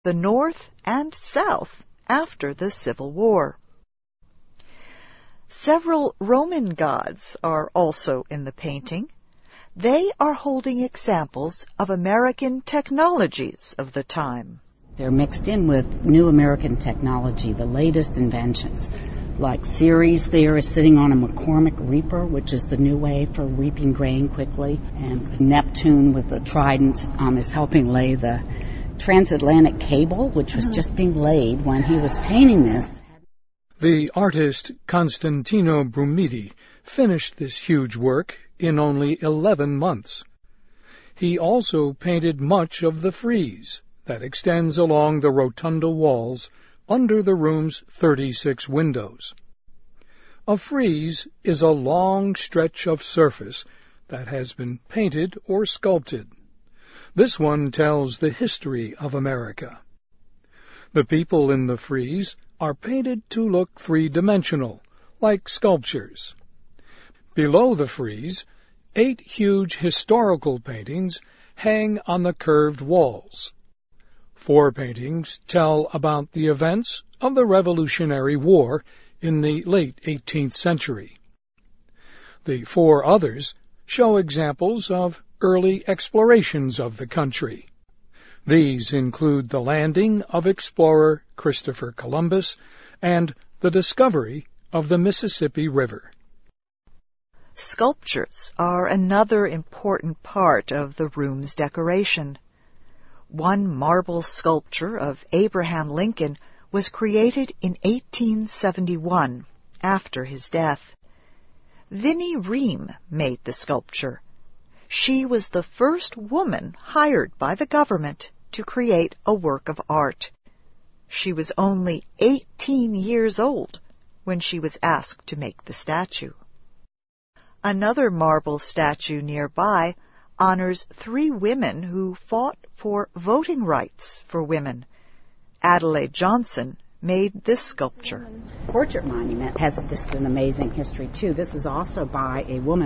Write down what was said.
the North and South after the Civil War. Several Roman gods are also in the painting. They are holding examples of American technologies of the time. They're mixed in with new American technology, the latest inventions. Like Ceres there is sitting on a McCormick reaper, which is the new way for reaping grain quickly. And Neptune with the trident is helping lay the transatlantic cable, which was just being laid when he was painting this. The artist Constantino Brumidi finished this huge work in only 11 months. He also painted much of the frieze that extends along the rotunda walls under the room's 36 windows. A frieze is a long stretch of surface that has been painted or sculpted. This one tells the history of America. The people in the frieze are painted to look three-dimensional, like sculptures. Below the frieze, 8 huge historical paintings hang on the curved walls. 4 paintings tell about the events of the Revolutionary War in the late 18th century. The 4 others show examples of early explorations of the country. These include the landing of explorer Christopher Columbus and the discovery of the Mississippi River. Sculptures are another important part of the room's decoration. One marble sculpture of Abraham Lincoln was created in 1871, after his death. Vinnie Ream made the sculpture. She was the first woman hired by the government to create a work of art. She was only 18 years old when she was asked to make the statue. Another marble statue nearby honors 3 women who fought for voting rights for women. Adelaide Johnson made this sculpture. Portrait monument has just an amazing history, too. This is also by a woman